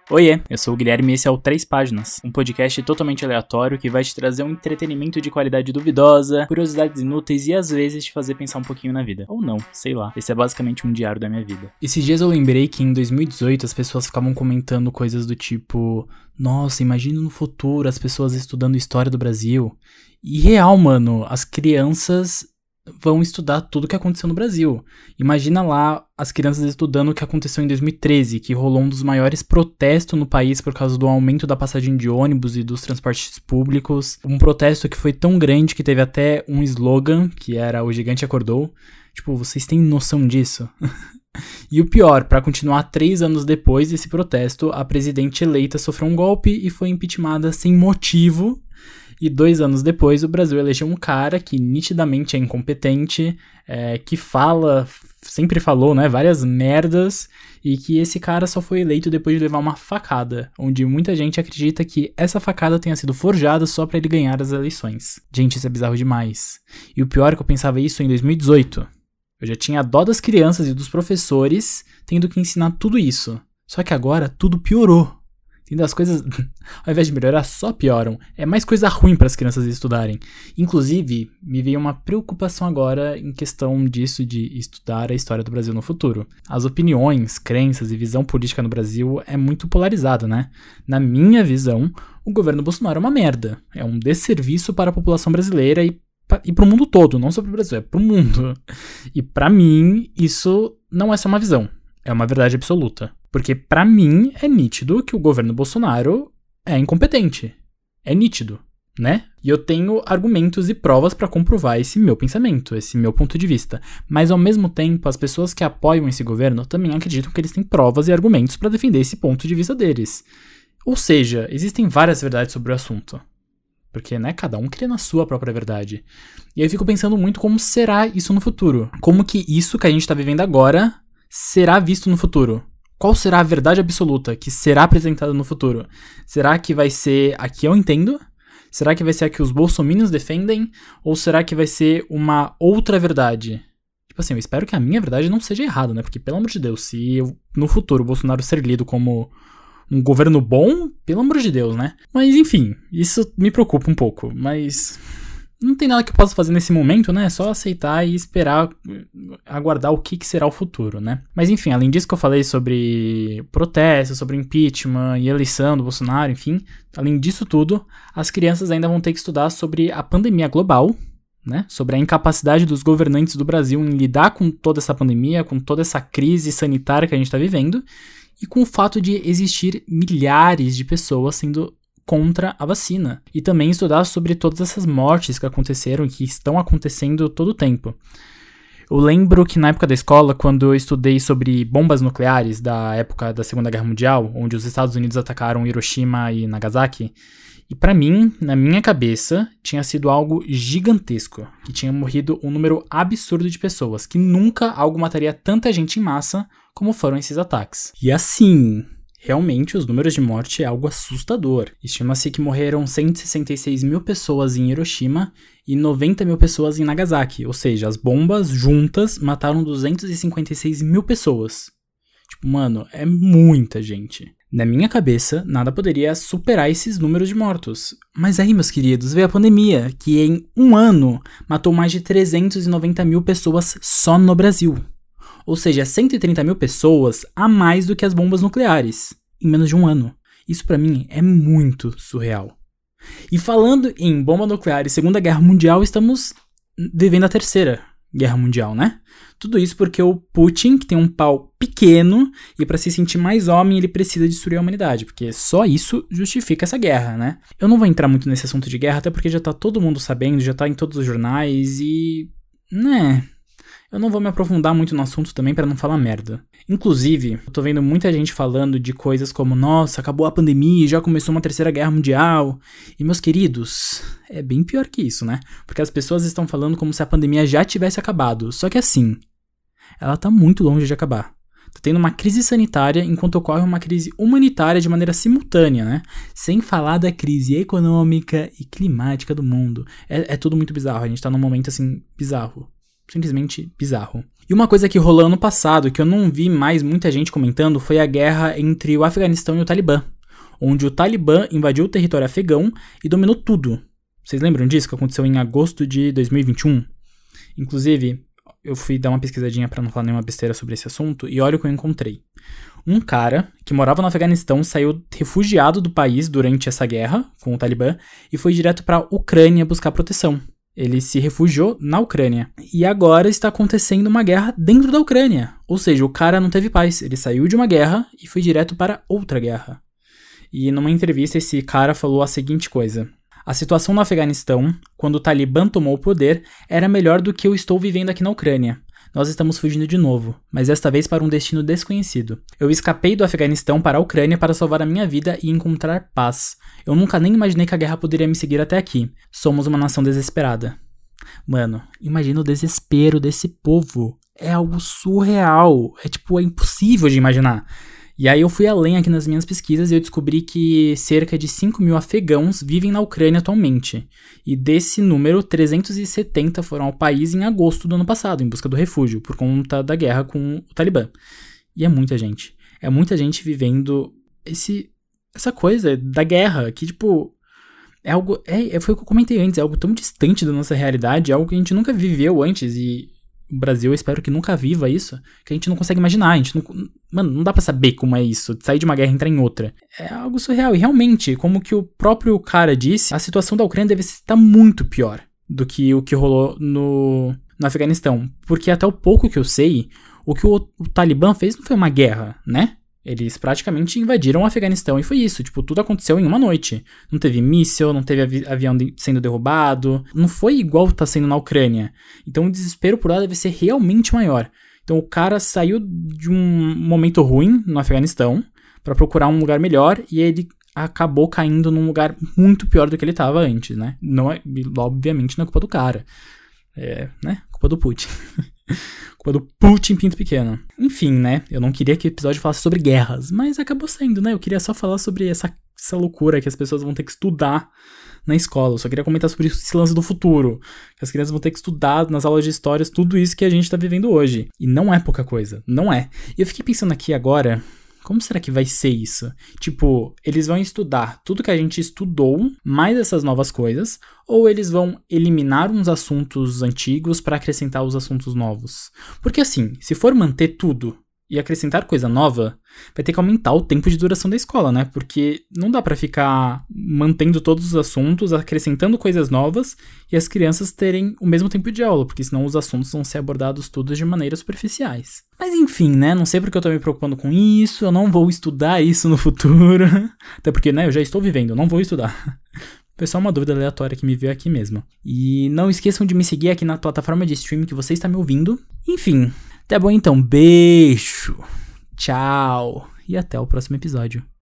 Oiê, eu sou o Guilherme e esse é o 3 Páginas, um podcast totalmente aleatório que vai te trazer um entretenimento de qualidade duvidosa, curiosidades inúteis e às vezes te fazer pensar um pouquinho na vida. Ou não, sei lá. Esse é basicamente um diário da minha vida. Esses dias eu lembrei que em 2018 as pessoas ficavam comentando coisas do tipo: nossa, imagina no futuro as pessoas estudando história do Brasil. E real, mano, as crianças vão estudar tudo o que aconteceu no Brasil. Imagina lá as crianças estudando o que aconteceu em 2013, que rolou um dos maiores protestos no país por causa do aumento da passagem de ônibus e dos transportes públicos. Um protesto que foi tão grande que teve até um slogan, que era "O Gigante Acordou". Tipo, vocês têm noção disso? E o pior, pra continuar 3 anos depois desse protesto, a presidente eleita sofreu um golpe e foi impeachmentada sem motivo. E 2 anos depois, o Brasil elegeu um cara que nitidamente é incompetente, que sempre falou, né, várias merdas, e que esse cara só foi eleito depois de levar uma facada, onde muita gente acredita que essa facada tenha sido forjada só pra ele ganhar as eleições. Gente, isso é bizarro demais. E o pior é que eu pensava isso em 2018. Eu já tinha dó das crianças e dos professores tendo que ensinar tudo isso. Só que agora tudo piorou. Entendeu? As coisas, ao invés de melhorar, só pioram. É mais coisa ruim para as crianças estudarem. Inclusive, me veio uma preocupação agora em questão disso de estudar a história do Brasil no futuro. As opiniões, crenças e visão política no Brasil é muito polarizada, né? Na minha visão, o governo Bolsonaro é uma merda. É um desserviço para a população brasileira e para o mundo todo, não só para o Brasil, é para o mundo. E para mim, isso não é só uma visão, é uma verdade absoluta. Porque pra mim é nítido que o governo Bolsonaro é incompetente. É nítido, né? E eu tenho argumentos e provas pra comprovar esse meu pensamento, esse meu ponto de vista. Mas ao mesmo tempo, as pessoas que apoiam esse governo também acreditam que eles têm provas e argumentos pra defender esse ponto de vista deles. Ou seja, existem várias verdades sobre o assunto. Porque, né, cada um cria na sua própria verdade. E eu fico pensando muito como será isso no futuro. Como que isso que a gente tá vivendo agora será visto no futuro. Qual será a verdade absoluta que será apresentada no futuro? Será que vai ser a que eu entendo? Será que vai ser a que os bolsominions defendem? Ou será que vai ser uma outra verdade? Tipo assim, eu espero que a minha verdade não seja errada, né? Porque, pelo amor de Deus, se no futuro o Bolsonaro ser lido como um governo bom, pelo amor de Deus, né? Mas, enfim, isso me preocupa um pouco. Mas não tem nada que eu possa fazer nesse momento, né? É só aceitar e esperar, aguardar o que será o futuro, né? Mas enfim, além disso que eu falei sobre protesto, sobre impeachment e eleição do Bolsonaro, enfim, além disso tudo, as crianças ainda vão ter que estudar sobre a pandemia global, né? Sobre a incapacidade dos governantes do Brasil em lidar com toda essa pandemia, com toda essa crise sanitária que a gente está vivendo, e com o fato de existir milhares de pessoas sendo contra a vacina. E também estudar sobre todas essas mortes que aconteceram e que estão acontecendo todo o tempo. Eu lembro que na época da escola, quando eu estudei sobre bombas nucleares da época da Segunda Guerra Mundial, onde os Estados Unidos atacaram Hiroshima e Nagasaki, e pra mim, na minha cabeça, tinha sido algo gigantesco, que tinha morrido um número absurdo de pessoas, que nunca algo mataria tanta gente em massa como foram esses ataques. E assim, realmente, os números de morte é algo assustador. Estima-se que morreram 166 mil pessoas em Hiroshima e 90 mil pessoas em Nagasaki. Ou seja, as bombas juntas mataram 256 mil pessoas. Tipo, mano, é muita gente. Na minha cabeça, nada poderia superar esses números de mortos. Mas aí, meus queridos, veio a pandemia, que em um ano matou mais de 390 mil pessoas só no Brasil. Ou seja, 130 mil pessoas a mais do que as bombas nucleares, em menos de um ano. Isso pra mim é muito surreal. E falando em bomba nuclear e Segunda Guerra Mundial, estamos vivendo a Terceira Guerra Mundial, né? Tudo isso porque o Putin, que tem um pau pequeno, e pra se sentir mais homem, ele precisa destruir a humanidade, porque só isso justifica essa guerra, né? Eu não vou entrar muito nesse assunto de guerra, até porque já tá todo mundo sabendo, já tá em todos os jornais e... né... Eu não vou me aprofundar muito no assunto também pra não falar merda. Inclusive, eu tô vendo muita gente falando de coisas como: nossa, acabou a pandemia e já começou uma terceira guerra mundial. E meus queridos, é bem pior que isso, né? Porque as pessoas estão falando como se a pandemia já tivesse acabado. Só que assim, ela tá muito longe de acabar. Tá tendo uma crise sanitária enquanto ocorre uma crise humanitária de maneira simultânea, né? Sem falar da crise econômica e climática do mundo. É tudo muito bizarro, a gente tá num momento assim, bizarro. Simplesmente bizarro. E uma coisa que rolou ano passado, que eu não vi mais muita gente comentando, foi a guerra entre o Afeganistão e o Talibã, onde o Talibã invadiu o território afegão e dominou tudo. Vocês lembram disso, que aconteceu em agosto de 2021? Inclusive, eu fui dar uma pesquisadinha pra não falar nenhuma besteira sobre esse assunto, e olha o que eu encontrei. Um cara que morava no Afeganistão saiu refugiado do país durante essa guerra com o Talibã e foi direto pra Ucrânia buscar proteção. Ele se refugiou na Ucrânia. E agora está acontecendo uma guerra dentro da Ucrânia. Ou seja, o cara não teve paz. Ele saiu de uma guerra e foi direto para outra guerra. E numa entrevista esse cara falou a seguinte coisa: a situação no Afeganistão, quando o Talibã tomou o poder, era melhor do que eu estou vivendo aqui na Ucrânia. Nós estamos fugindo de novo, mas desta vez para um destino desconhecido. Eu escapei do Afeganistão para a Ucrânia para salvar a minha vida e encontrar paz. Eu nunca nem imaginei que a guerra poderia me seguir até aqui. Somos uma nação desesperada. Mano, imagina o desespero desse povo. É algo surreal. É impossível de imaginar. E aí eu fui além aqui nas minhas pesquisas e eu descobri que cerca de 5 mil afegãos vivem na Ucrânia atualmente. E desse número, 370 foram ao país em agosto do ano passado, em busca do refúgio, por conta da guerra com o Talibã. E é muita gente. É muita gente vivendo essa coisa da guerra, que é algo... foi o que eu comentei antes, é algo tão distante da nossa realidade, é algo que a gente nunca viveu antes e... O Brasil, eu espero que nunca viva isso, que a gente não consegue imaginar, Mano, não dá pra saber como é isso, sair de uma guerra e entrar em outra. É algo surreal, e realmente, como que o próprio cara disse, a situação da Ucrânia deve estar muito pior do que o que rolou no Afeganistão. Porque até o pouco que eu sei, o que o Talibã fez não foi uma guerra, né? Eles praticamente invadiram o Afeganistão e foi isso, tudo aconteceu em uma noite. Não teve míssil, não teve avião sendo derrubado, não foi igual tá sendo na Ucrânia. Então o desespero por lá deve ser realmente maior. Então o cara saiu de um momento ruim no Afeganistão pra procurar um lugar melhor e ele acabou caindo num lugar muito pior do que ele tava antes, né? Obviamente não é culpa do cara. Culpa do Putin. Culpa do Putin pinto pequeno. Enfim, né? Eu não queria que o episódio falasse sobre guerras, mas acabou sendo, né? Eu queria só falar sobre essa loucura que as pessoas vão ter que estudar na escola. Eu só queria comentar sobre esse lance do futuro. Que as crianças vão ter que estudar nas aulas de histórias tudo isso que a gente tá vivendo hoje. E não é pouca coisa. Não é. E eu fiquei pensando aqui agora... Como será que vai ser isso? Eles vão estudar tudo que a gente estudou, mais essas novas coisas, ou eles vão eliminar uns assuntos antigos para acrescentar os assuntos novos? Porque assim, se for manter tudo e acrescentar coisa nova, vai ter que aumentar o tempo de duração da escola, né? Porque não dá pra ficar mantendo todos os assuntos, acrescentando coisas novas e as crianças terem o mesmo tempo de aula, porque senão os assuntos vão ser abordados todos de maneiras superficiais. Mas enfim, né? Não sei porque eu tô me preocupando com isso, eu não vou estudar isso no futuro. Até porque, né, eu já estou vivendo, eu não vou estudar. Foi só uma dúvida aleatória que me veio aqui mesmo. E não esqueçam de me seguir aqui na plataforma de streaming que você está me ouvindo. Enfim, tá bom então, beijo, tchau e até o próximo episódio.